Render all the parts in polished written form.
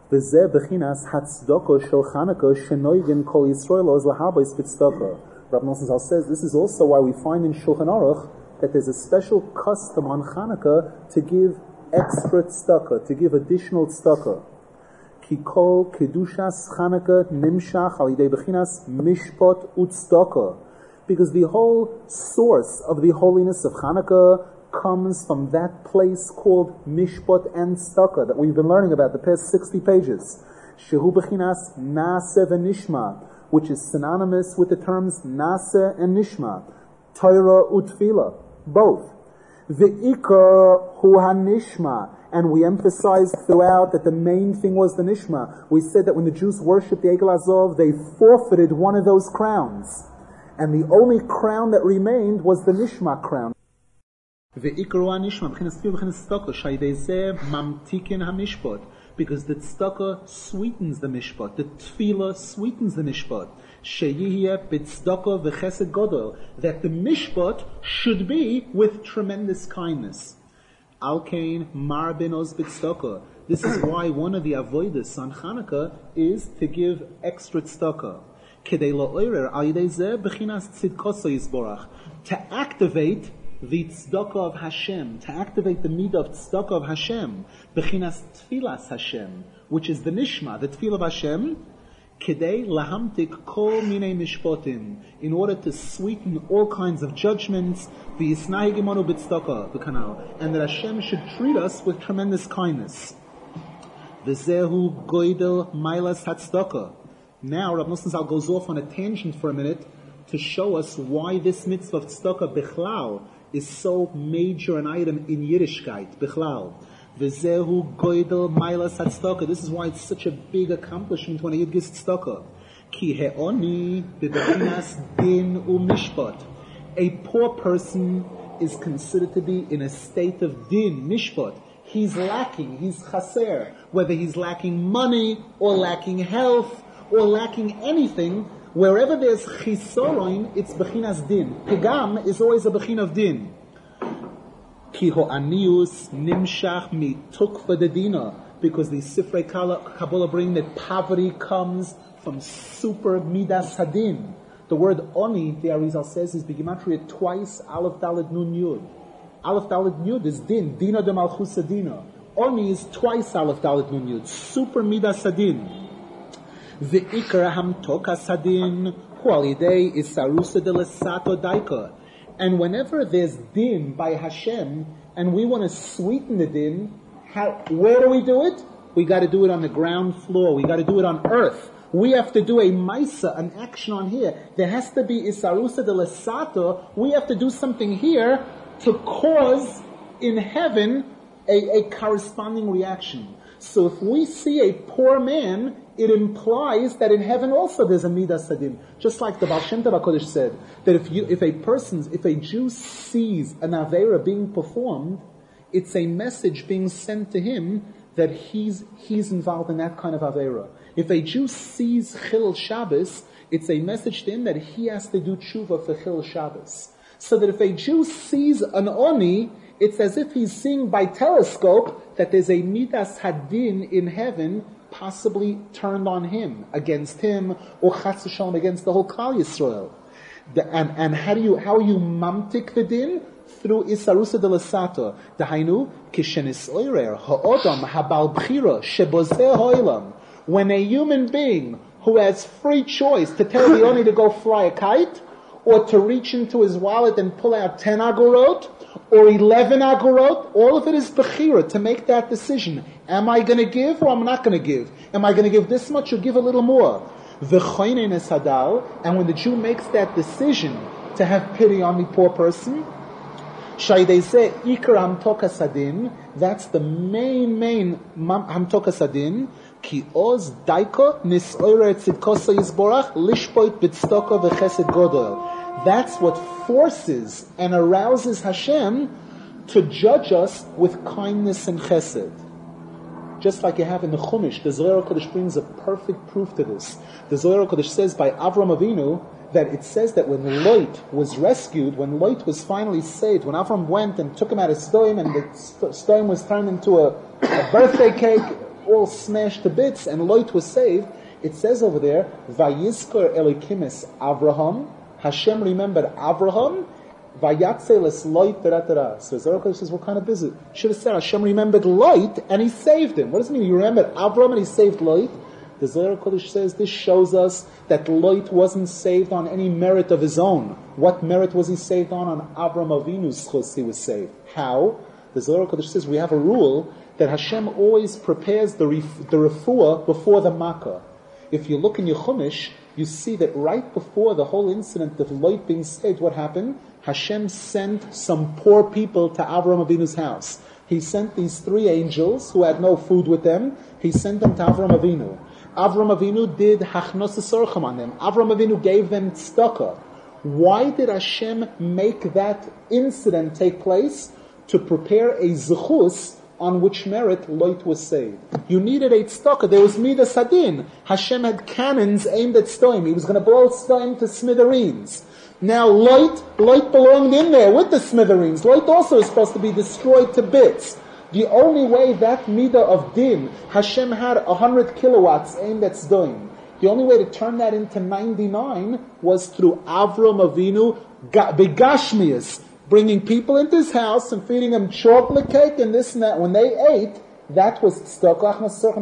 V'zeh bechinas hatzdaka shel Chanukah shenoigin kol Yisrael oz laharbais b'tzdaka. Rabbi Nosson Zal says this is also why we find in Shulchan Aruch that there's a special custom on Chanukah to give extra tzedakah, to give additional tzedakah. Ki kol kedushas Chanukah nimshach al yidei bechinas mishpat u'tzedakah. Because the whole source of the holiness of Chanukah comes from that place called mishpat and tzedakah that we've been learning about the past 60 pages. Shehu bechinas naseh v'nishma, which is synonymous with the terms naseh and nishma, Torah utfila, both. V'ikar hu hanishma, and we emphasized throughout that the main thing was the nishma. We said that when the Jews worshipped the Egel Azov, they forfeited one of those crowns, and the only crown that remained was the nishma crown. V'ikar hu hanishma, b'chinas tefillah b'chinas tzedakah, shayidei zeh mamtikin hamishpat. Because the tzedakah sweetens the mishpat, the tefillah sweetens the mishpat. Sheyihiyeh b'tzedakah v'chesed godol, that the mishpat should be with tremendous kindness. Alkein mar benos b'tzedakah. This is why one of the avodas on Chanukah is to give extra tzedakah. Kedei la'orer al yidei zeh b'chinas tzidkoso yisborach, to activate the tzedakah of Hashem, to activate the midah of tzedakah of Hashem, bechinas tfilas Hashem, which is the nishma, the tefillah of Hashem, kedei lahamtik kol minei mishpotim, in order to sweeten all kinds of judgments, v'yisnahi gimonu b'tzedakah, the canal, and that Hashem should treat us with tremendous kindness. V'zehu goydel mailas hatzedakah. Now, Rav Nosson Zal goes off on a tangent for a minute to show us why this mitzvah of tzedakah bichlal is so major an item in Yiddishkeit, bichlal. V'zehu goydel mailas hatzedakah. This is why it's such a big accomplishment when a Yid gives tzedakah. Ki he'oni b'bechinas din u'mishpat. A poor person is considered to be in a state of din, mishpat. He's lacking, he's chaser. Whether he's lacking money, or lacking health, or lacking anything, wherever there's chisoron, it's bechinas din. Pegam is always a bechin of din. Ki ho'anius nimshach mitukva dedina, because the Sifrei Kabbalah bring that poverty comes from super midas hadin. The word oni, the Arizal says, is begimatria twice Aleph Dalet Nun Yud. Aleph Dalet Yud is din, dina de malchus dina. Oni is twice Aleph Dalet Nun Yud, super midas hadin. V'ikar hamtoka sadin hu al yidei isarusa de lesato daika. And whenever there's din by Hashem, and we want to sweeten the din, where do we do it? We got to do it on the ground floor. We got to do it on earth. We have to do a maisa, an action on here. There has to be isarusa de lesato. We have to do something here to cause in heaven a corresponding reaction. So if we see a poor man, it implies that in heaven also there's a midas hadin. Just like the Baal Shem Tov HaKodesh said, that if a Jew sees an aveira being performed, it's a message being sent to him that he's involved in that kind of aveira. If a Jew sees Chilul Shabbos, it's a message to him that he has to do tshuva for Chilul Shabbos. So that if a Jew sees an oni, it's as if he's seeing by telescope that there's a midas hadin in heaven possibly turned on him, against him, or chas v'shalom against the whole Klal Yisrael. And how are you mamtik the din? Through isarusa de lesato. Dahainu, kishenis oirer, ha'odam, habal b'chira, shebozeh ha'olam. When a human being who has free choice to tell the oni to go fly a kite, or to reach into his wallet and pull out 10 agorot, or 11 agorot, all of it is bechira, to make that decision. Am I going to give or am I not going to give? Am I going to give this much or give a little more? V'choinen es hadal, and when the Jew makes that decision to have pity on the poor person, shaydei ikar hamtoka sadin, that's the main hamtoka sadin, ki oz daiko nisoire tzidkosa yizborach lishpoit b'tzedakah v'chesed godol. That's what forces and arouses Hashem to judge us with kindness and chesed. Just like you have in the Chumash, the Zohar HaKadosh brings a perfect proof to this. The Zohar HaKadosh says by Avram Avinu that it says that when Lot was rescued, when Lot was finally saved, when Avram went and took him out of Sodom and the Sodom was turned into a birthday cake, all smashed to bits and Lot was saved, it says over there, Vayizkor Elikimis Avraham, Hashem remembered Avraham, Vayatzeles Lot Teratera. So Zohar HaKadosh says, what kind of business? Should have said Hashem remembered Lot and he saved him. What does it mean? He remembered Avraham and he saved Lot? The Zohar HaKadosh says this shows us that Lot wasn't saved on any merit of his own. What merit was he saved on? On Avram Avinu's chus he was saved. How? The Zohar HaKadosh says we have a rule that Hashem always prepares the refuah before the makkah. If you look in your Chumash, you see that right before the whole incident of Lot being saved, what happened? Hashem sent some poor people to Avram Avinu's house. He sent these 3 angels who had no food with them. He sent them to Avram Avinu. Avram Avinu did hachnos sorcham on them. Avram Avinu gave them tzedakah. Why did Hashem make that incident take place? To prepare a zechus on which merit Lot was saved. You needed a tzedakah. There was midas hadin. Hashem had cannons aimed at Stoim. He was going to blow Stoim to smithereens. Now Lot belonged in there with the smithereens. Lot also is supposed to be destroyed to bits. The only way that midah of din, Hashem had 100 kilowatts aimed at Stoim. The only way to turn that into 99 was through Avram Avinu begashmias, bringing people into his house and feeding them chocolate cake and this and that. When they ate, that was tzedakah.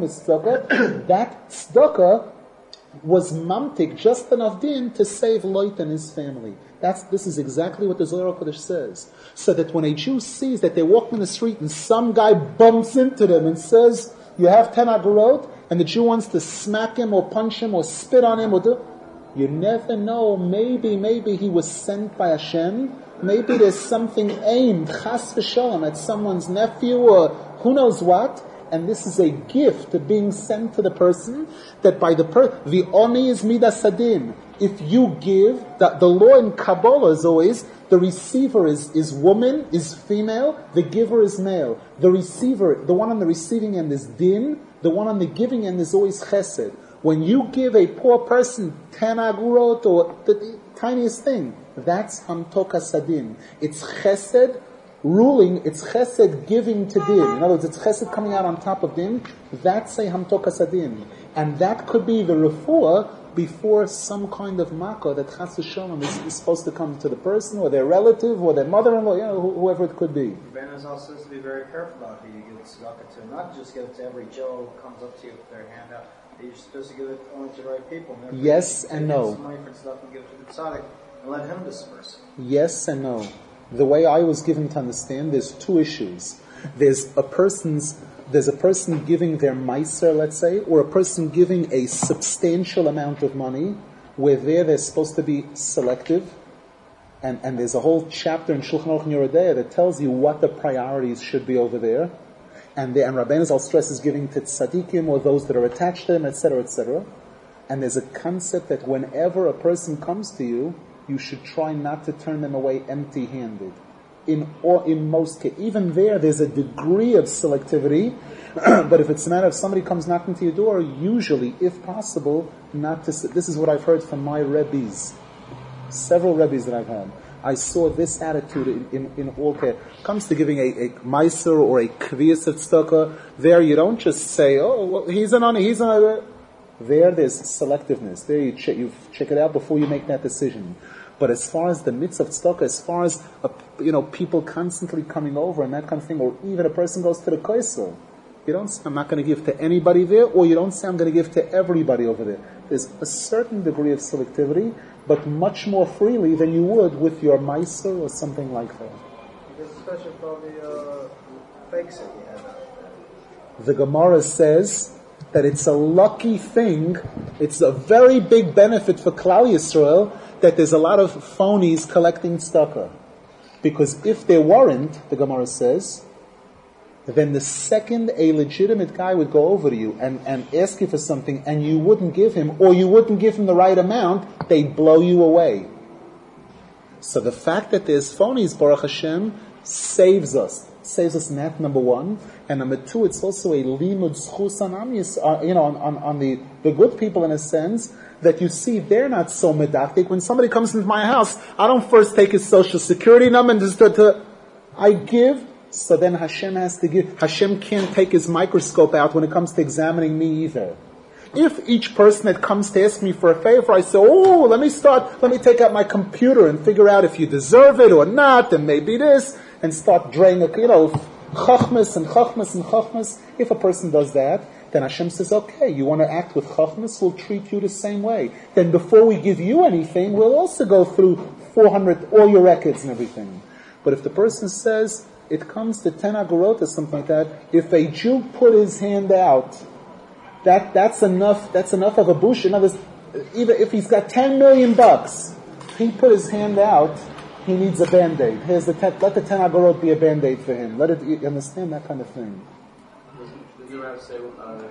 That tzedakah was mamtik, just enough din to save Lot and his family. This is exactly what the Zohar HaKadosh says. So that when a Jew sees that they're walking in the street and some guy bumps into them and says, you have 10 agorot, and the Jew wants to smack him or punch him or spit on him you never know, maybe he was sent by Hashem. Maybe there's something aimed, chas v'shalom, at someone's nephew or who knows what, and this is a gift being sent to the person, that by the oni is midas hadin. If you give, the law in Kabbalah is always, the receiver is woman, is female, the giver is male. The receiver, the one on the receiving end is din, the one on the giving end is always chesed. When you give a poor person 10 agurot or the tiniest thing, that's hamtok hasadin. It's chesed ruling, it's chesed giving to din. In other words, it's chesed coming out on top of din. That's a hamtok hasadin. And that could be the refuah before some kind of makkah that chas v'shalom is supposed to come to the person or their relative or their mother-in-law, whoever it could be. Ben Azal says to be very careful about who you give tzedakah to. Not just give it to every Joe who comes up to you with their hand out. You're supposed to give it only to the right people. Yes and no. Money for tzedakah and give it to the tzaddik and let him disperse. Yes and no. The way I was given to understand, there's 2 issues. There's a person giving their meiser, let's say, or a person giving a substantial amount of money, where they're supposed to be selective. And there's a whole chapter in Shulchan Aruch Yoreh De'ah that tells you what the priorities should be over there. And Rabbeinu Zal stresses giving to tzaddikim or those that are attached to them, etc., etc. And there's a concept that whenever a person comes to you, you should try not to turn them away empty-handed. In most cases, even there's a degree of selectivity, but if it's a matter of somebody comes knocking to your door, usually, if possible, not to. This is what I've heard from my rebbes, several rebbes that I've had. I saw this attitude in all care. Comes to giving a meiser or a kviyas of tzedakah, there you don't just say, oh, well, he's an. There's selectiveness. There you check it out before you make that decision. But as far as the mitzvah of tzedakah, as far as people constantly coming over and that kind of thing, or even a person goes to the kaisel, you don't say, I'm not going to give to anybody there, or you don't say, I'm going to give to everybody over there. There's a certain degree of selectivity, but much more freely than you would with your meiser or something like that. Because especially for the fakes that you have out there. The Gemara says that it's a lucky thing, it's a very big benefit for Klal Yisrael that there's a lot of phonies collecting tzedakah. Because if there weren't, the Gemara says, then the second a legitimate guy would go over to you and ask you for something and you wouldn't give him, or you wouldn't give him the right amount, they'd blow you away. So the fact that there's phonies, Baruch Hashem, saves us in that, number 1. And number 2, it's also a limud zchus on the good people, in a sense, that you see they're not so medactic. When somebody comes into my house, I don't first take his social security number and just I give so then Hashem can't take his microscope out when it comes to examining me either. If each person that comes to ask me for a favor, I say, let me take out my computer and figure out if you deserve it or not, and maybe this, and start draining, chachmas and chachmas and chachmas. If a person does that, then Hashem says, okay, you want to act with chachmas, we'll treat you the same way. Then before we give you anything, we'll also go through 400, all your records and everything. But if the person says, it comes to 10 agorot or something like that, if a Jew put his hand out, that's enough of a bush. In other words, even if he's got $10 million, he put his hand out, he needs a band-aid. Let the 10 agorot be a band-aid for him. You understand that kind of thing. Did you ever say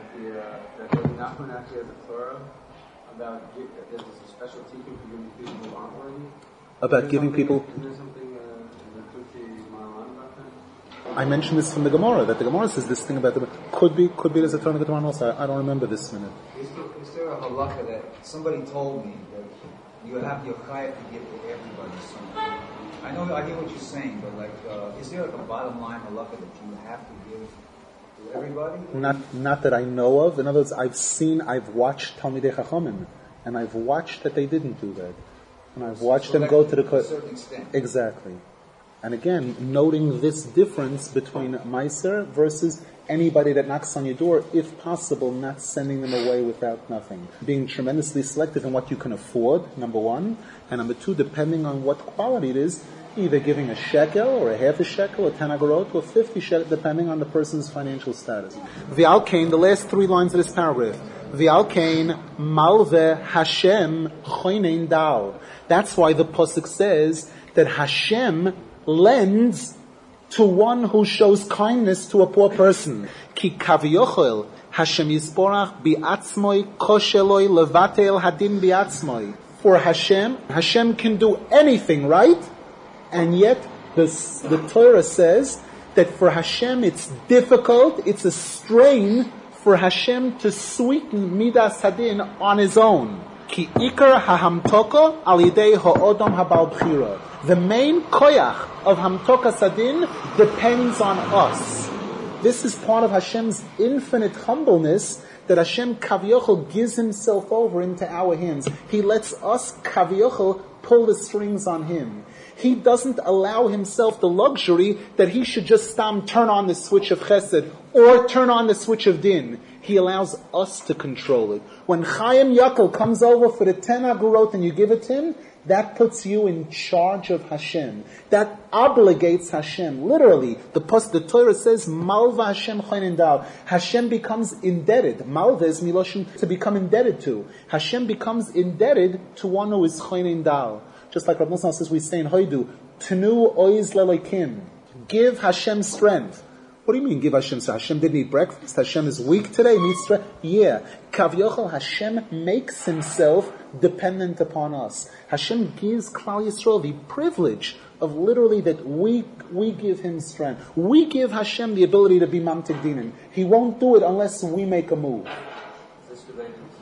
that Rabbi Nachman actually has a Torah about that there's a special teaching for giving people who aren't worthy? About giving people... Is there something in the Tushi Mahalan about that? I mentioned this from the Gemara, that the Gemara says this thing about could be there's a Torah in the Gemara also. I don't remember this minute. Is there a halakha that somebody told me that you have your chayav to give to everybody something? I hear what you're saying, but is there a bottom line halakha that you have to give to everybody? Not that I know of. In other words, I've watched Talmidei Chachamim, and I've watched that they didn't do that. And I've watched them go to the... To a certain extent. Exactly. And again, noting this difference between Meiser versus anybody that knocks on your door, if possible, not sending them away without nothing. Being tremendously selective in what you can afford, number one. And number two, depending on what quality it is, either giving a shekel or a half a shekel or 10 agorot or 50 shekel, depending on the person's financial status. V'al kain, the last 3 lines of this paragraph. V'al kain malve Hashem choinein dal. That's why the pasuk says that Hashem lends to one who shows kindness to a poor person. Ki kaviyochel Hashem yisborach bi'atzmoi kosheloi levatel hadin bi'atzmoi. For Hashem can do anything, right? And yet the Torah says that for Hashem it's difficult, it's a strain for Hashem to sweeten midas hadin on his own. Ki ikar hahamtoko al yidei ha'odom habal b'chira. The main koyach of hamtokas hadin depends on us. This is part of Hashem's infinite humbleness, that Hashem Kaviochel gives himself over into our hands. He lets us Kaviochel pull the strings on him. He doesn't allow himself the luxury that he should just turn on the switch of chesed or turn on the switch of din. He allows us to control it. When Chaim Yakel comes over for the 10 agorot and you give it to him, that puts you in charge of Hashem. That obligates Hashem. Literally, the Torah says, Malva Hashem choinen dal. Hashem becomes indebted. Malva is miloshin, to become indebted to. Hashem becomes indebted to one who is choinen dal. Just like Rav Nosson says, we say in Hoidu, Tenu oiz lelekim. Give Hashem strength. What do you mean give Hashem strength? Hashem didn't eat breakfast? Hashem is weak today, needs strength? Yeah. Kavyochel, Hashem makes himself dependent upon us. Hashem gives Klal Yisrael the privilege of literally that we give him strength. We give Hashem the ability to be mamtik dinim. He won't do it unless we make a move. Is this related to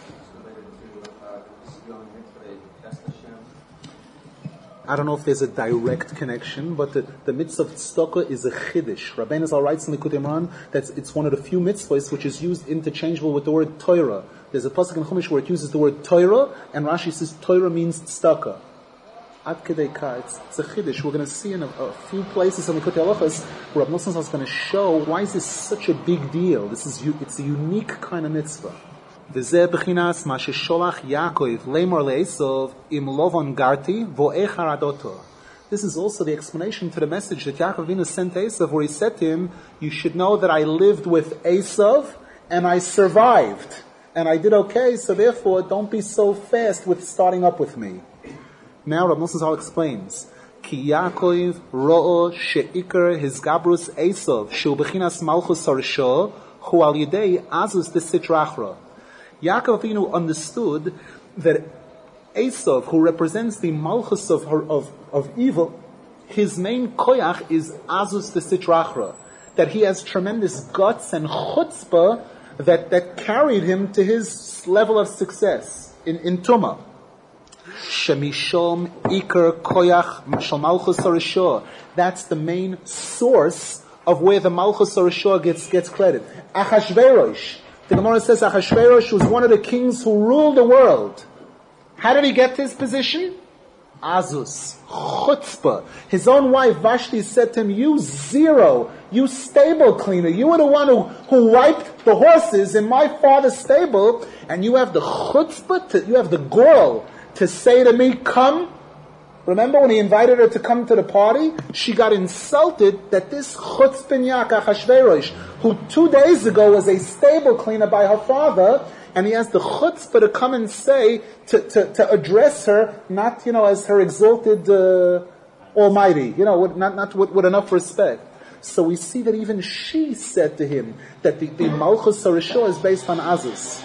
test Hashem? I don't know if there's a direct connection, but the mitzvah of tzedakah is a chiddush. Rabbeinu Zal writes in the Likutei Moharan that it's one of the few mitzvahs which is used interchangeable with the word Torah. There's a pasuk in Chumash where it uses the word Torah, and Rashi says Torah means tzedakah. Ad kedei ka, it's a chiddush. We're going to see in a few places in the Likutei Halachos where Rabbi Nosson is going to show why is this such a big deal. It's a unique kind of mitzvah. V'zeh b'chinas ma shesholach Yaakov leimor le'Esav im lovon garti vo'ech haradoto. This is also the explanation to the message that Yaakov Avinu sent to Esav, where he said to him, you should know that I lived with Esav and I survived. And I did okay, so therefore don't be so fast with starting up with me. Now Rav Nosson Zal explains, Ki Yaakov ro'o she'ikar his gabrus Esav shu b'chinas malchus harsho hu al yidei azus desitrachra. Yaakov Avinu understood that Esav, who represents the malchus of evil, his main koyach is azus desitrachra, that he has tremendous guts and chutzpah that carried him to his level of success in Tumah. Shemishom Iker Koyach Shel Malchus Harishah. That's the main source of where the Malchus Harishah gets credit. Achashverosh. The Gemara says Achashverosh was one of the kings who ruled the world. How did he get to his position? Azus, chutzpah. His own wife Vashti said to him, you zero, you stable cleaner, you were the one who wiped the horses in my father's stable, and you have the chutzpah, you have the gall to say to me, come. Remember when he invited her to come to the party? She got insulted that this chutzpinyak Achashverosh, who 2 days ago was a stable cleaner by her father, and he has the chutzpah to come and say, to address her, not, as her exalted almighty, not with enough respect. So we see that even she said to him that the Malchus Harishah is based on Azus.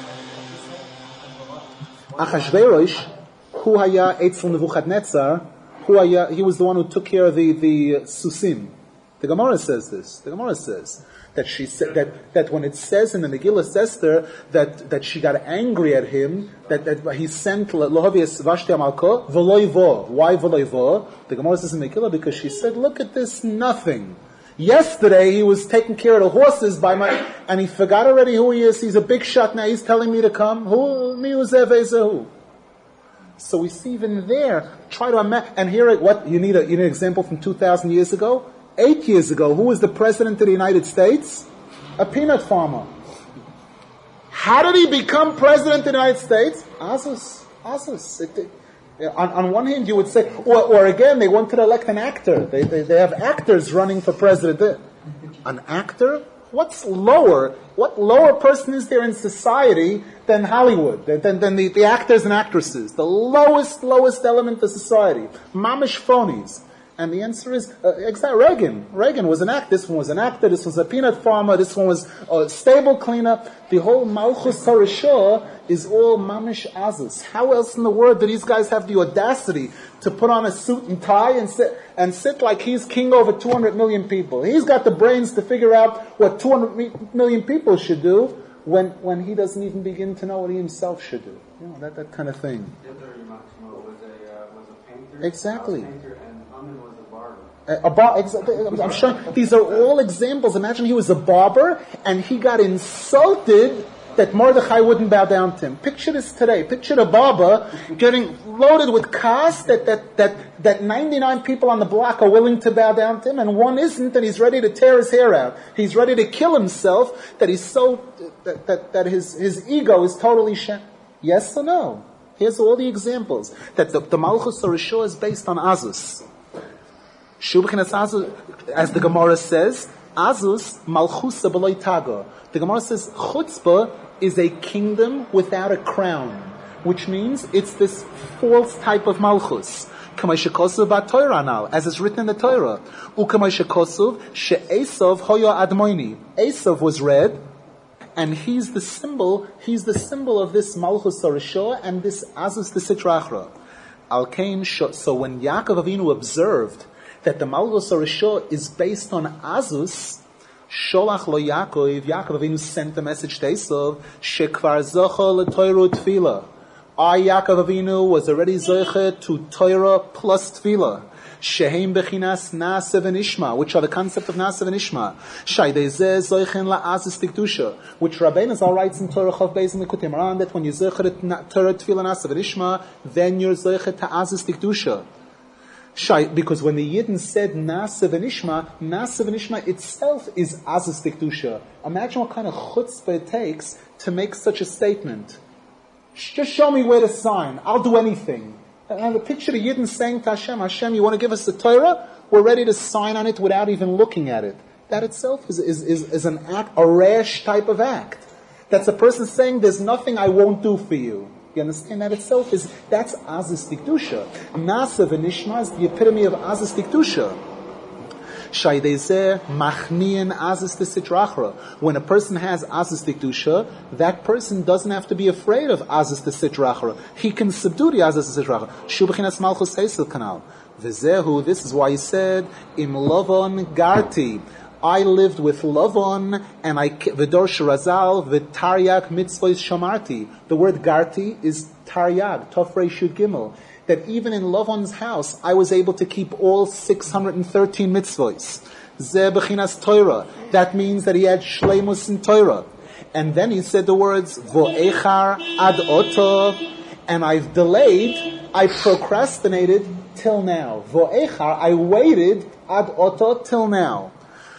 Achashverosh, hu haya etzel Nebuchadnezzar, he was the one who took care of the Susim. The Gemara says this. The Gemara says that she said that when it says in the Megillah Esther that she got angry at him, that he sent Lohavias Vashti Amalko v'loivo. Why v'loivo? The Gemara says in Megillah because she said, look at this nothing. Yesterday he was taking care of the horses and he forgot already who he is. He's a big shot now. He's telling me to come. Who? Mi uzevezehu. So we see even there. Try to imagine. And here, what you need an example from 2,000 years ago. 8 years ago, who was the president of the United States? A peanut farmer. How did he become president of the United States? Azus. On one hand, you would say, or again, they wanted to elect an actor. They have actors running for president. An actor? What lower person is there in society than Hollywood, than the actors and actresses? The lowest element of society. Mamish phonies. And the answer is, Reagan. Reagan was an actor. This one was an actor. This was a peanut farmer. This one was a stable cleaner. The whole Malchus Harishah is all mamish azus. How else in the world do these guys have the audacity to put on a suit and tie and sit like he's king over 200 million people? He's got the brains to figure out what 200 million people should do when he doesn't even begin to know what he himself should do. That kind of thing. Was a painter. Exactly. I'm sure these are all examples. Imagine he was a barber and he got insulted that Mordechai wouldn't bow down to him. Picture this today. Picture the barber getting loaded with cast that 99 people on the block are willing to bow down to him and one isn't, and he's ready to tear his hair out. He's ready to kill himself, that he's so that his ego is totally Yes or no? Here's all the examples. That the Malchus Harishah is based on Azus. As the Gemara says, Azus Malchusa b'lo taga. The Gemara says chutzpah is a kingdom without a crown, which means it's this false type of Malchus. As it's written in the Torah. She'esav hoya admoini. Esav was red, and he's the symbol of this Malchus Harishah and this Azus the Sitra Achra. So when Yaakov Avinu observed that the Malchus Harishah is based on Azus, Sholach lo Yaakov Avinu sent a message to Esav, Shekvar zocha l'Torah tefillah. Yaakov Avinu was already zoche to Torah plus tefillah. Shehem bechinas Na'aseh v'nishma, which are the concept of Na'aseh v'nishma. Shaydei zeh zoichen la'azus tikdusha, which Rabbeinu Zal writes in Torah Chav Beis in the Likutei Moharan that when you zoche to Torah tefillah Na'aseh v'nishma, then you're zoche to azus tikdusha. Because when the Yidden said Na'aseh v'nishma itself is azus tikdusha. Imagine what kind of chutzpah it takes to make such a statement. Just show me where to sign. I'll do anything. And the picture of Yidden saying to Hashem, you want to give us the Torah? We're ready to sign on it without even looking at it. That itself is an act, a rash type of act. That's a person saying, there's nothing I won't do for you. You understand? That itself that's Azus Tikdusha. Na'aseh v'nishma is the epitome of Azus Tikdusha. Shaydezeh machnian Azus Sitra Achra. When a person has Azus Tikdusha, that person doesn't have to be afraid of Azus Sitra Achra. He can subdue the Azus Sitra Achra. Shubachinas Malchus Heisel Kanal. V'zehu, this is why he said, Im Lovon Garti. I lived with Lavan, and V'dor Shirazal, V'taryag mitzvos shamarti. The word garti is taryag, Tofrei Shud Gimel. That even in Lavan's house, I was able to keep all 613 mitzvos. Zeh b'chinas Torah. That means that he had shleimus in Torah. And then he said the words, Vo'echar ad oto, and I've delayed, I procrastinated till now. Vo'echar, I waited ad oto till now.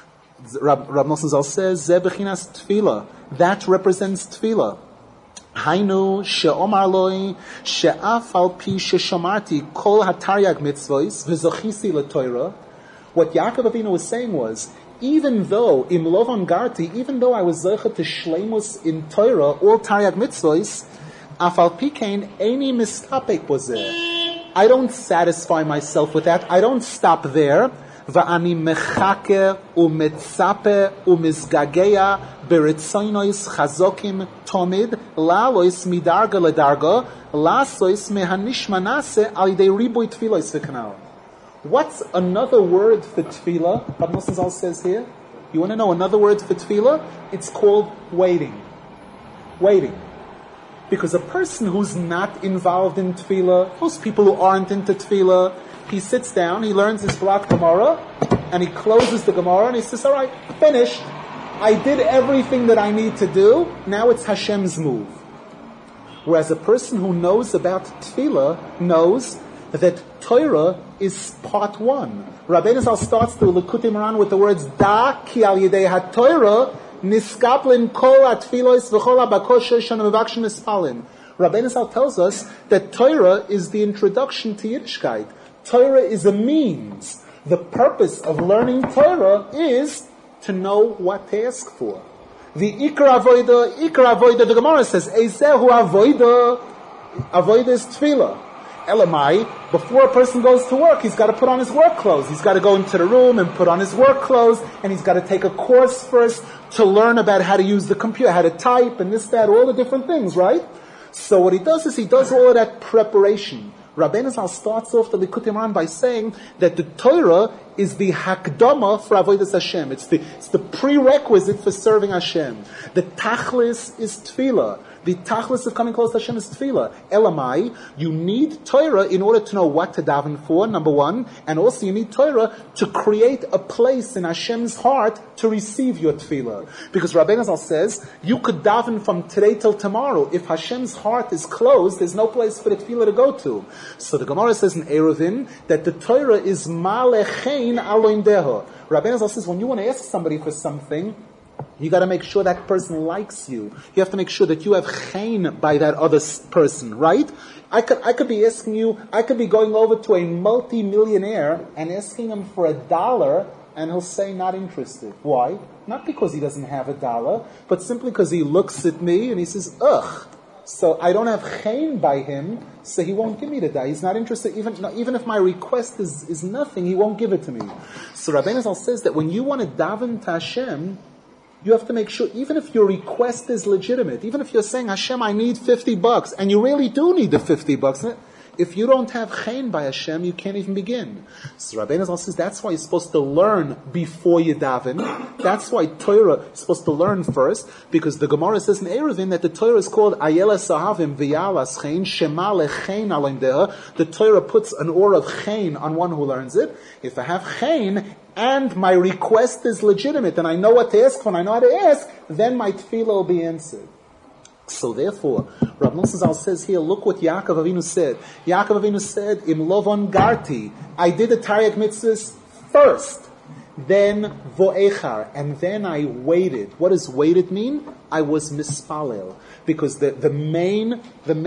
Rab Nosson Zal says, Zeh b'chinas tefillah. That represents tefillah. Hainu she'omar loi she'af al pi she'shamarti kol hataryag mitzvos v'zochisi l'Torah. What Yaakov Avinu was saying was, even though im lovan garti, even though I was zeicha to shleimus in Torah, all taryag mitzvos, af al pi kein eini mistapek bozeh. I don't satisfy myself with that. I don't stop there. Va'ani mechake umetzape umizgageya beritzoinois chazokim tomid lalois midarga ledarga lasois mehanishmanase al yidei riboy tfilos v'kanal. What's another word for tefillah? Rab Nosson Zal says here. You want to know another word for tefillah? It's called waiting. Waiting. Because a person who's not involved in tefillah, those people who aren't into tefillah, he sits down, he learns his block Gemara, and he closes the Gemara, and he says, all right, finished. I did everything that I need to do. Now it's Hashem's move. Whereas a person who knows about tefillah knows that Torah is part one. Rabbeinu Zal starts the Likutei Moharan with the words, Da ki al yidei ha-Torah niskaplin kol ha-tfilos v'chol ha-bakoshes shanu mevakshim nispalin. Rabbeinu Zal tells us that Torah is the introduction to Yiddishkeit. Torah is a means. The purpose of learning Torah is to know what to ask for. The Ikar Avoida, the Gemara says, Eizehu Avoida is Tefillah. Elamai, before a person goes to work, he's got to put on his work clothes. He's got to go into the room and put on his work clothes, and he's got to take a course first to learn about how to use the computer, how to type, and this, that, all the different things, right? So what he does is he does all of that preparation. Rabbeinu Zal starts off the Likutei Moharan by saying that the Torah is the hakdama for avodas Hashem. It's the prerequisite for serving Hashem. The tachlis is tefillah. The tachlis of coming close to Hashem is tefillah. Elamai, you need Torah in order to know what to daven for, number one, and also you need Torah to create a place in Hashem's heart to receive your tefillah. Because Rabbeinu Zal says, you could daven from today till tomorrow. If Hashem's heart is closed, there's no place for the tefillah to go to. So the Gemara says in Eruvin that the Torah is malechein aloin deho. Rabbeinu Zal says, when you want to ask somebody for something, you got to make sure that person likes you. You have to make sure that you have chen by that other person, right? I could be asking you, I could be going over to a multi-millionaire and asking him for $1, and he'll say not interested. Why? Not because he doesn't have $1, but simply because he looks at me and he says, ugh. So I don't have chen by him, so he won't give me the $1. He's not interested, even if my request is nothing, he won't give it to me. So Rabbeinu Zal says that when you want to daven to Hashem, you have to make sure, even if your request is legitimate, even if you're saying, Hashem, I need $50, and you really do need the $50, if you don't have chen by Hashem, you can't even begin. So Rabbeinu Zal says that's why you're supposed to learn before you daven. That's why Torah is supposed to learn first, because the Gemara says in Eruvin that the Torah is called Ayela Sahavim V'yalas Chen Shema Lechein Alim Deha. The Torah puts an aura of chen on one who learns it. If I have chen, and my request is legitimate, and I know what to ask for, and I know how to ask, then my tefillah will be answered. So therefore, Rav Nosson Zal says here, look what Yaakov Avinu said. Yaakov Avinu said, Im lovon garti, I did the Taryag mitzvahs first, then vo'echar, and then I waited. What does waited mean? I was mispalel. Because the main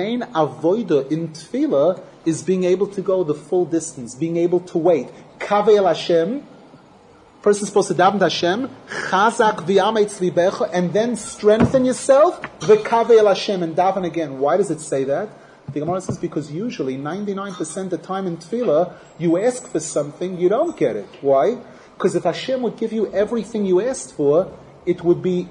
avoida in tefillah is being able to go the full distance, being able to wait. Kaveh el Hashem, person's supposed to daven to Hashem, chazak v'yametz libecha, and then strengthen yourself, v'kaveh el Hashem, and daven again. Why does it say that? The Gemara says because usually 99% of the time in tefillah, you ask for something, you don't get it. Why? Because if Hashem would give you everything you asked for, it would be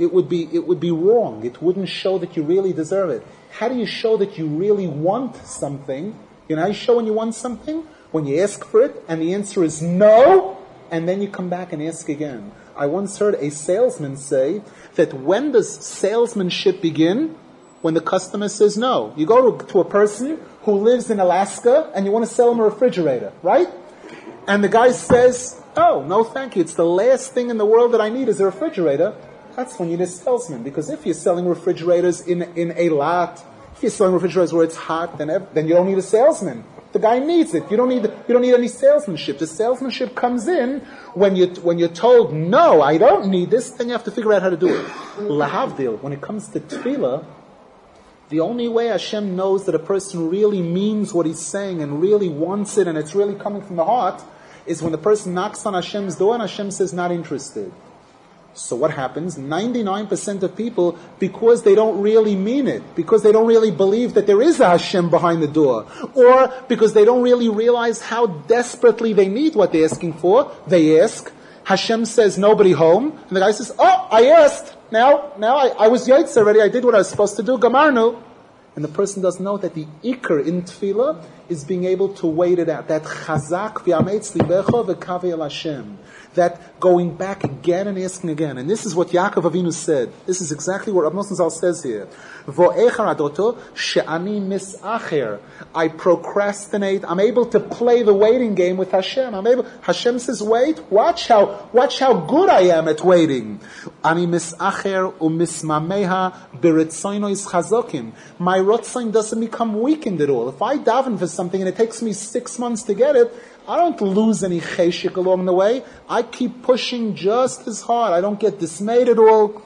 wrong. It wouldn't show that you really deserve it. How do you show that you really want something? You know how you show when you want something? When you ask for it, and the answer is no, and then you come back and ask again. I once heard a salesman say that when does salesmanship begin? When the customer says no. You go to a person who lives in Alaska and you want to sell him a refrigerator, right? And the guy says, oh, no thank you, it's the last thing in the world that I need is a refrigerator. That's when you need a salesman. Because if you're selling refrigerators in a lot, if you're selling refrigerators where it's hot, then you don't need a salesman. The guy needs it. You don't need any salesmanship. The salesmanship comes in when you're told, no, I don't need this, then you have to figure out how to do it. Lahavdil, when it comes to tefillah, the only way Hashem knows that a person really means what he's saying and really wants it and it's really coming from the heart is when the person knocks on Hashem's door and Hashem says, not interested. So what happens? 99% of people, because they don't really mean it, because they don't really believe that there is a Hashem behind the door, or because they don't really realize how desperately they need what they're asking for, they ask, Hashem says, nobody home, and the guy says, oh, I asked, now I was yaitz already, I did what I was supposed to do, gamarnu. And the person doesn't know that the ikr in tefillah is being able to wait it out. That chazak v'ametz libecha v'kavi el Hashem. That going back again and asking again. And this is what Yaakov Avinu said. This is exactly what Rav Nosson Zal says here. Vo'echar adoto she'ani misacher. I procrastinate. I'm able to play the waiting game with Hashem. Hashem says, wait, watch how good I am at waiting. Ani misacher u'mismameha b'ritzonos chazokim. My rotzain doesn't become weakened at all. If I daven for something and it takes me 6 months to get it, I don't lose any cheshik along the way. I keep pushing just as hard. I don't get dismayed at all.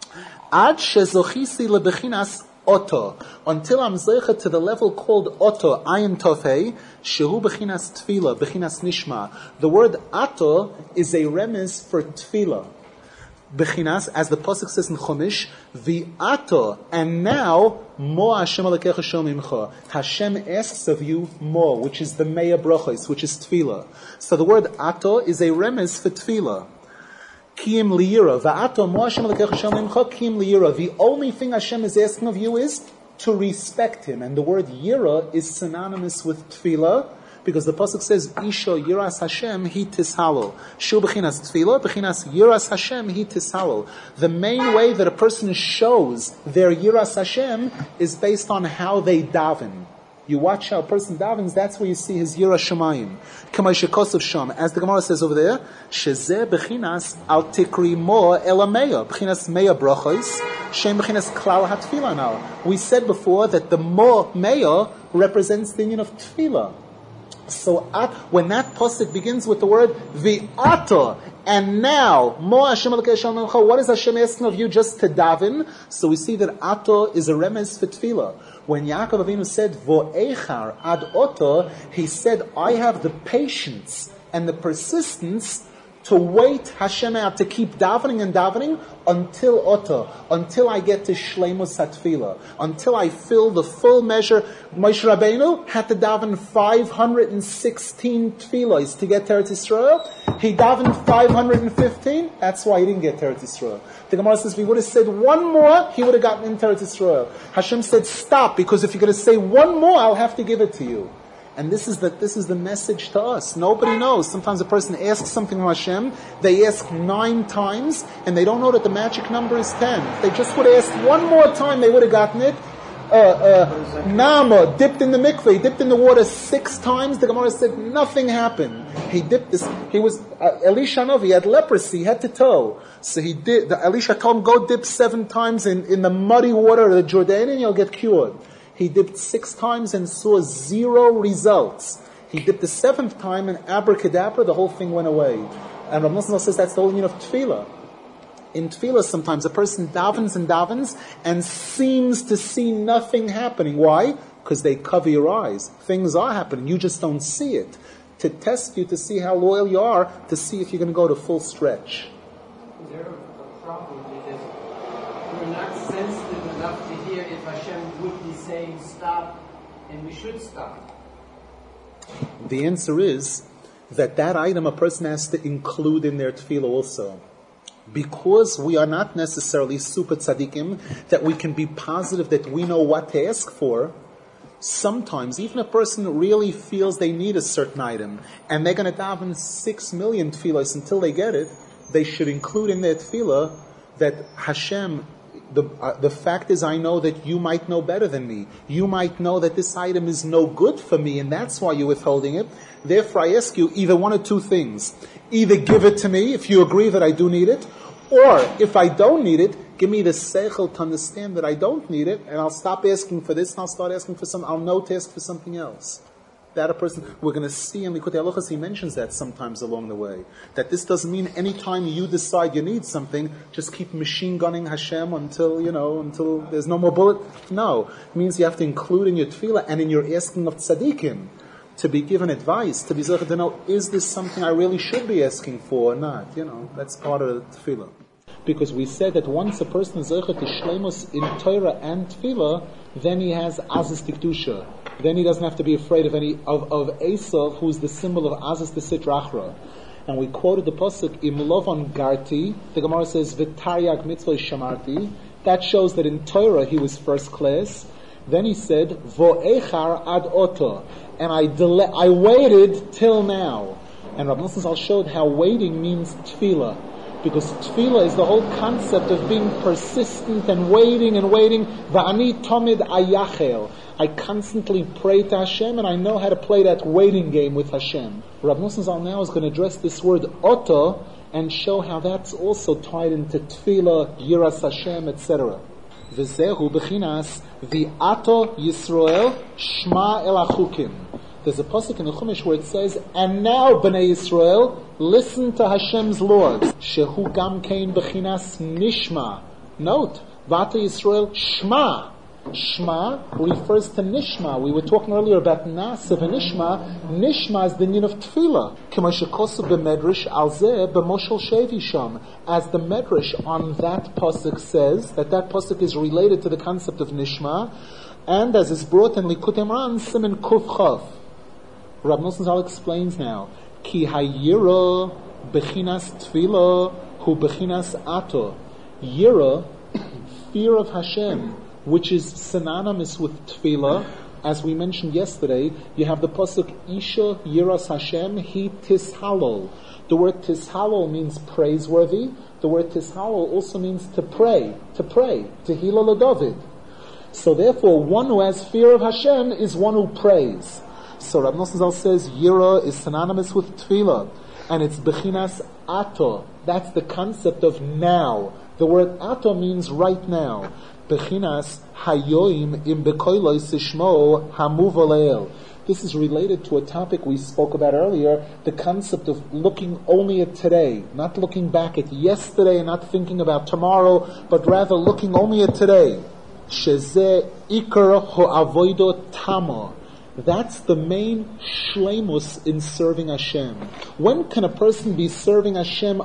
Ad shezochisi lebechinas oto. Until I'm zeicha to the level called oto, ayin tofei, shehu bechinas tefillah, bechinas nishma. The word ato is a remez for tefillah. Bechinas, as the pasuk says in Chumash, v'ato, and now, mo Hashem alekecha shomimcha. Hashem asks of you more, which is the meya brachos, which is tefillah. So the word ato is a remez for tefillah. Kiyim liyira, v'ato mo Hashem alekecha shomimcha, kiyim liyira. The only thing Hashem is asking of you is to respect Him, and the word yira is synonymous with tefillah. Because the pasuk says, "Isha yiras Hashem hi tishalol." Shu b'chinas tefillah, b'chinas yiras Hashem hi tishalol. The main way that a person shows their yiras Hashem is based on how they daven. You watch how a person davens, that's where you see his yiras Shemayim. K'may shekosov sham, as the Gemara says over there, shezeh b'chinas al tikri mo elameya, b'chinas meya brachos, shem b'chinas klal hatfilah. Now, we said before that the mo meya represents the union of tefillah. So when that pasuk begins with the word v'ato, and now mo Hashem alekei shalom, what is Hashem asking of you just to daven? So we see that ato is a remez for tefillah. When Yaakov Avinu said vo'echar ad oto, he said, I have the patience and the persistence to wait Hashem out, to keep davening and davening until Oto, until I get to Shleimus HaTfilah, until I fill the full measure. Moshe Rabbeinu had to daven 516 tefillos to get to Eretz Yisrael. He davened 515, that's why he didn't get to Eretz Yisrael. The Gemara says, if he would have said one more, he would have gotten into Eretz Yisrael. Hashem said, stop, because if you're going to say one more, I'll have to give it to you. And this is the message to us. Nobody knows. Sometimes a person asks something from Hashem, they ask 9 times, and they don't know that the magic number is 10. If they just would have asked one more time, they would have gotten it. Nama dipped in the mikveh, he dipped in the water 6 times. The Gemara said nothing happened. Elisha Novi, he had leprosy, head to toe. So Elisha told him, go dip 7 times in the muddy water of the Jordan and you'll get cured. He dipped 6 times and saw 0 results. He dipped the 7th time and abracadabra, the whole thing went away. And Rav Nosson says that's the whole meaning of tefillah. In tefillah, sometimes a person davens and seems to see nothing happening. Why? Because they cover your eyes. Things are happening. You just don't see it. To test you, to see how loyal you are, to see if you're going to go to full stretch. Is there a problem because we're not sensitive enough to hear if Hashem would be saying stop and we should stop? The answer is that item a person has to include in their tefillah also. Because we are not necessarily super tzaddikim, that we can be positive that we know what to ask for, sometimes even a person really feels they need a certain item, and they're going to daven 6 million tefillos until they get it, they should include in their tefillah that Hashem, the fact is I know that you might know better than me. You might know that this item is no good for me, and that's why you're withholding it. Therefore I ask you either one or two things. Either give it to me if you agree that I do need it, or if I don't need it, give me the seichel to understand that I don't need it, and I'll stop asking for this, and I'll start asking for I'll know to ask for something else. That a person, we're going to see in Likutei Halachos, he mentions that sometimes along the way. That this doesn't mean any time you decide you need something, just keep machine gunning Hashem until there's no more bullet. No. It means you have to include in your tefillah and in your asking of tzaddikim to be given advice, to be zeicha to know, is this something I really should be asking for or not? That's part of the tefillah. Because we said that once a person is zeicha to shleimus in Torah and tefillah, then he has azis tikdusha. Then he doesn't have to be afraid of Esav, who's the symbol of Azaz the Sitra Achra. And we quoted the pasuk Im Lovon Garti. The Gemara says V'taryag mitzvah shamarti. That shows that in Torah he was first class. Then he said Vo'echar ad oto, and I waited till now. And Rav Nosson Zal showed how waiting means tefillah. Because tefillah is the whole concept of being persistent and waiting. Va'ani tomid ayachel. I constantly pray to Hashem, and I know how to play that waiting game with Hashem. Rav Nosson Zal now is going to address this word oto and show how that's also tied into tefillah, yiras Hashem, etc. V'zehu b'chinas v'ato Yisrael shma el achukim. There's a pasuk in the Chumash where it says, and now Bnei Yisrael, listen to Hashem's laws. Shehu gam kein b'chinas nishma. Note, v'ato Yisrael shma. Shma refers to Nishma. We were talking earlier about Nasiv and Nishma. Nishma is the yin of Tefillah. As the Medrash on that pasuk says, that pasuk is related to the concept of Nishma, and as is brought in Likutei Moharan, Siman Kuf Chav. Rav Nosson Zal explains now, Ki hayira bechinas Tefillah hu bechinas ato. Yira, fear of Hashem, which is synonymous with tefillah. As we mentioned yesterday, you have the pasuk Isha Yiras Hashem Hi Tishalol. The word Tishalol means praiseworthy. The word Tishalol also means to pray, Tehillah LaDavid. So therefore, one who has fear of Hashem is one who prays. So Rav Nosson Zal says Yira is synonymous with tefillah, and it's bechinas ato. That's the concept of now. The word ato means right now. Bechinas hayoim im bekoiloi sishmo hamuvaleel. This is related to a topic we spoke about earlier, the concept of looking only at today, not looking back at yesterday and not thinking about tomorrow, but rather looking only at today. Shezeh ikar ho'avodo tama. That's the main shleimus in serving Hashem. When can a person be serving Hashem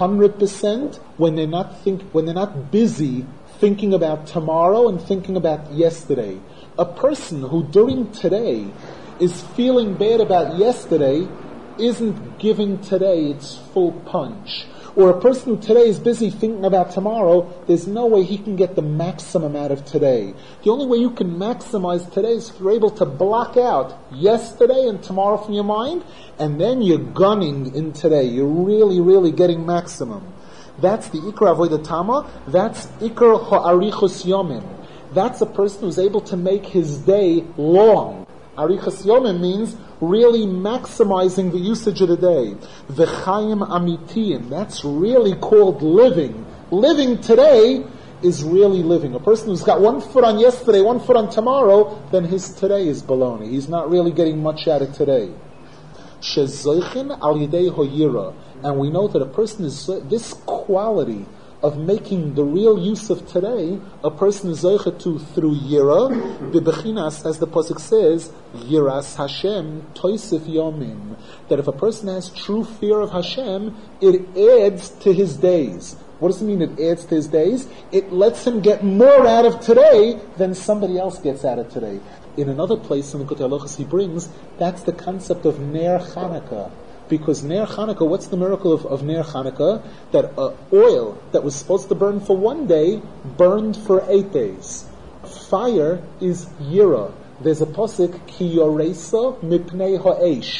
100%? When they're not busy thinking about tomorrow and thinking about yesterday. A person who during today is feeling bad about yesterday isn't giving today its full punch. Or a person who today is busy thinking about tomorrow, there's no way he can get the maximum out of today. The only way you can maximize today is if you're able to block out yesterday and tomorrow from your mind, and then you're gunning in today. You're really, really getting maximum. That's the Ikar Avodah Tama. That's Ikar Ha'arichus Yomim. That's a person who's able to make his day long. Arichas Yomim means really maximizing the usage of the day. V'chayim amitiyim. That's really called living. Living today is really living. A person who's got one foot on yesterday, one foot on tomorrow, then his today is baloney. He's not really getting much out of today. Shezoichin al yidei hoyira. And we know that a person is this quality of making the real use of today, a person is zeicha to through yira, bebechinas, as the pasuk says, yiras Hashem toisif yomim. That if a person has true fear of Hashem, it adds to his days. What does it mean it adds to his days? It lets him get more out of today than somebody else gets out of today. In another place in the Likutei Halachos he brings, that's the concept of Ner Chanukah. Because Ner Chanukah, what's the miracle of Ner Chanukah? That oil that was supposed to burn for 1 day, burned for 8 days. Fire is Yira. There's a pasuk, Ki yoresa mipnei ha'esh.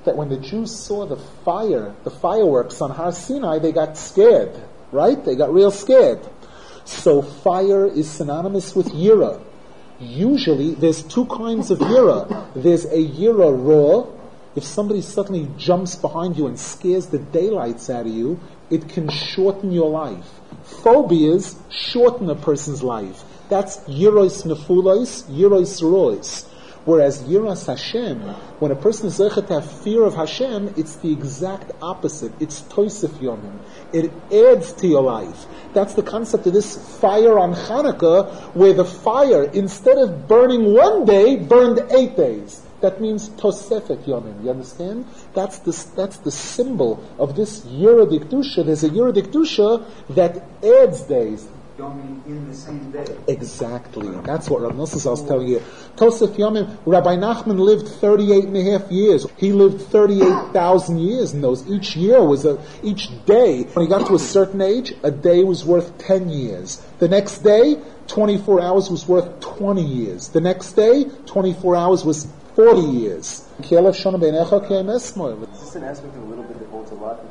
that when the Jews saw the fireworks on Har Sinai, they got scared, right? They got real scared. So fire is synonymous with yira. Usually, there's two kinds of yira. There's a yira raw. If somebody suddenly jumps behind you and scares the daylights out of you, it can shorten your life. Phobias shorten a person's life. That's yiros nefulos, yiros rois. Whereas yiras Hashem, when a person is zeichet to have fear of Hashem, it's the exact opposite. It's toisef yomim. It adds to your life. That's the concept of this fire on Hanukkah, where the fire, instead of burning one day, burned 8 days. That means tosefet yomim. You understand? That's the symbol of this Yira Dikdusha. There's a Yira Dikdusha that adds days. Yomim in the same day. Exactly. That's what Rav Nosson was telling you. Tosef Yomim, Rabbi Nachman lived 38 and a half years. He lived 38,000 years in those. Each year was each day. When he got to a certain age, a day was worth 10 years. The next day, 24 hours was worth 20 years. The next day, 24 hours was 40 years. Is this an aspect of a little bit that holds a lot?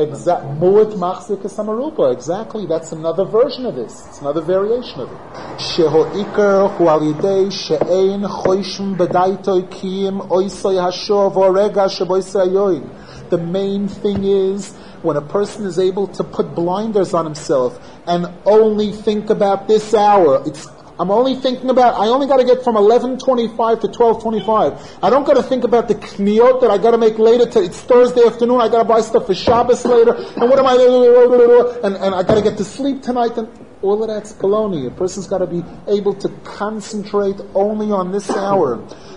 Exactly. That's another version of this. It's another variation of it. Sheho'ikar hu al yidei she'ein choishim b'daitoi kiyim oisoi hashov orega sheboisei ayoin. The main thing is when a person is able to put blinders on himself and only think about this hour. I only got to get from 11:25 to 12:25. I don't got to think about the kniot that I got to make later. It's Thursday afternoon. I got to buy stuff for Shabbos later. And what am I? And I got to get to sleep tonight. And all of that's baloney. A person's got to be able to concentrate only on this hour.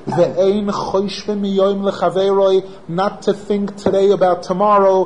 Not to think today about tomorrow.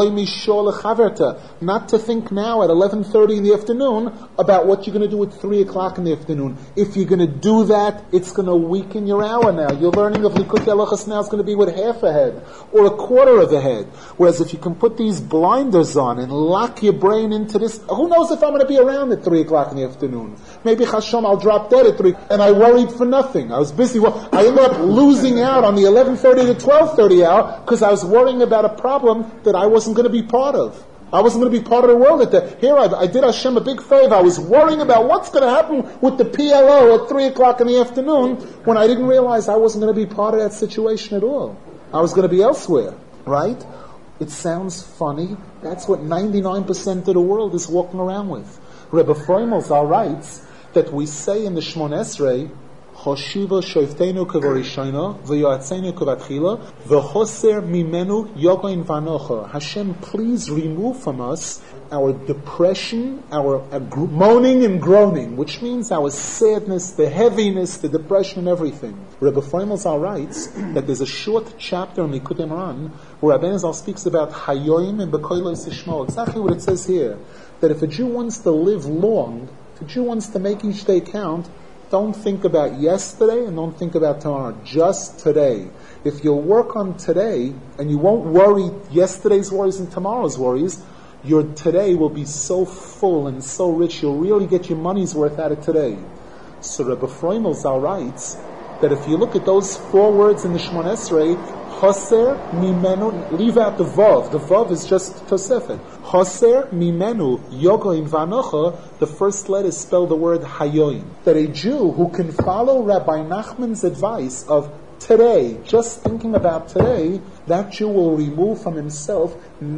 Not to think now at 11:30 in the afternoon about what you're going to do at 3 o'clock in the afternoon. If you're going to do that, it's going to weaken your hour now. Your learning of Likutei Halachos now is going to be with half a head or a quarter of a head. Whereas if you can put these blinders on and lock your brain into this, who knows if I'm going to be around at 3 o'clock in the afternoon? Maybe Hashem, I'll drop dead at 3. And I worried for nothing. I was busy. I ended up losing out on the 11:30 to 12:30 hour because I was worrying about a problem that I wasn't going to be part of. I wasn't going to be part of the world at that. Here I did Hashem a big favor. I was worrying about what's going to happen with the PLO at 3 o'clock in the afternoon when I didn't realize I wasn't going to be part of that situation at all. I was going to be elsewhere, right? It sounds funny. That's what 99% of the world is walking around with. Rebbe Freimel writes that we say in the Shmon Esrei, Choshiva shoiftenu kevorishayna v'yoatzenu kevatchila v'choser mimenu yogain vanocha. Hashem, please remove from us our depression, our moaning and groaning, which means our sadness, the heaviness, the depression, and everything. Rebbe Freimel writes that there's a short chapter in Likutei Moharan where Rabbeinu Zal speaks about Hayoim and Bekoilo Sishmo. Exactly what it says here. That if a Jew wants to live long, if a Jew wants to make each day count, don't think about yesterday and don't think about tomorrow. Just today. If you'll work on today and you won't worry yesterday's worries and tomorrow's worries, your today will be so full and so rich, you'll really get your money's worth out of today. So Rebbe Freimel writes that if you look at those 4 words in the Shmon Esrei, Choser mimenu, leave out the Vav. The Vav is just Tosefet. Choser mimenu yogoin vanocha, the first letter spell the word Hayoin. That a Jew who can follow Rabbi Nachman's advice of today, just thinking about today, that Jew will remove from himself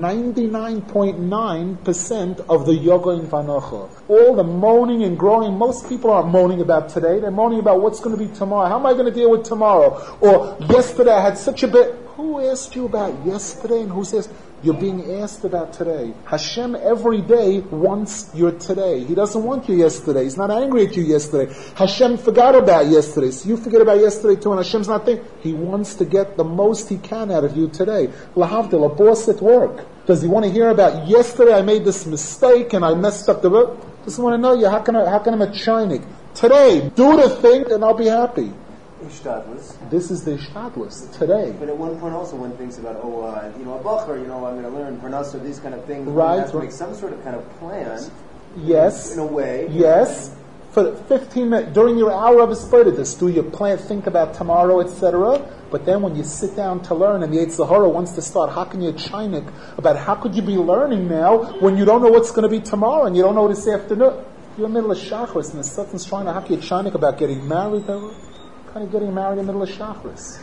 99.9% of the yogoin vanocha. All the moaning and groaning, most people aren't moaning about today, they're moaning about what's going to be tomorrow. How am I going to deal with tomorrow? Or yesterday I had such a bit. Who asked you about yesterday and who says you're being asked about today? Hashem every day wants your today. He doesn't want you yesterday. He's not angry at you yesterday. Hashem forgot about yesterday, so you forget about yesterday too, and Hashem's not thinking. He wants to get the most he can out of you today. Lahavdil, a boss at work. Does he want to hear about yesterday I made this mistake and I messed up the work? Doesn't want to know you. How can I a chinik? Today, do the thing and I'll be happy. Ishtadlus. This is the Ishtadlus, today. But at one point also one thinks about, a bacher, I'm going to learn Parnasa, these kind of things. Right. You have to make some sort of kind of plan. Yes. In a way. Yes. for 15 minutes, during your hour of Aspertidus, do your plan, think about tomorrow, etc. But then when you sit down to learn and the Yetzer Hara wants to start hacking your chinik about how could you be learning now when you don't know what's going to be tomorrow and you don't know this afternoon. You're in the middle of Shachris and the Satan's trying to hack your chinik about getting married. Kind of getting married in the middle of Shachris.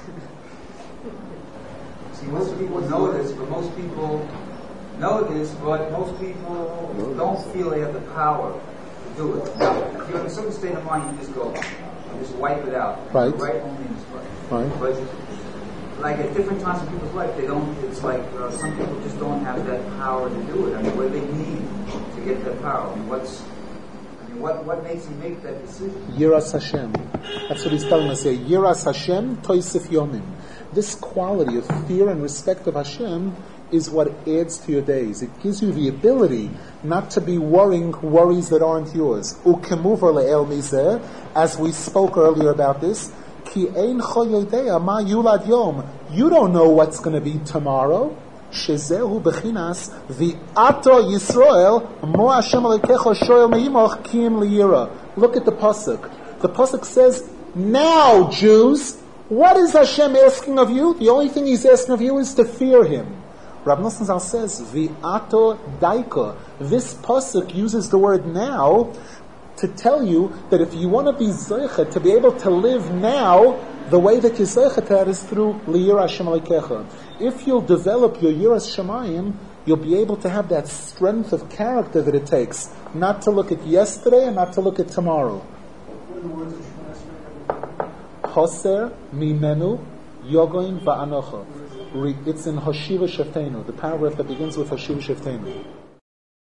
See, most people know this, but most people don't feel they have the power to do it. Now, if you're in a certain state of mind, you just go, you just wipe it out. Right. You write only in this way. Right. But like at different times in people's life, they don't. It's like some people just don't have that power to do it. I mean, what do they need to get that power? I mean, what makes him make that decision? Yiras Hashem. That's what he's telling us here. Yiras Hashem, Toisif Yomim. This quality of fear and respect of Hashem is what adds to your days. It gives you the ability not to be worrying worries that aren't yours. Ukemuver le'el mizeh, as we spoke earlier about this, ki ein cho yodea ma yulad yom. You don't know what's going to be tomorrow. Shezehu bechinas v'ato Yisrael mo Hashem alekecho shoel me'imoch kim liyira. Look at the pasuk. The pasuk says, now Jews, what is Hashem asking of you? The only thing He's asking of you is to fear Him. Rav Nosson Zal says, v'ato daika. This pasuk uses the word now to tell you that if you want to be zeicha, to be able to live now, the way that you're zeicha to that is through liyira Hashem alekecha. If you'll develop your yiras shamayim, you'll be able to have that strength of character that it takes, not to look at yesterday and not to look at tomorrow. Hoser mimenu yogoin va'anocha. It's in Hoshiva Sheftenu, the paragraph that begins with Hoshiva Sheftenu.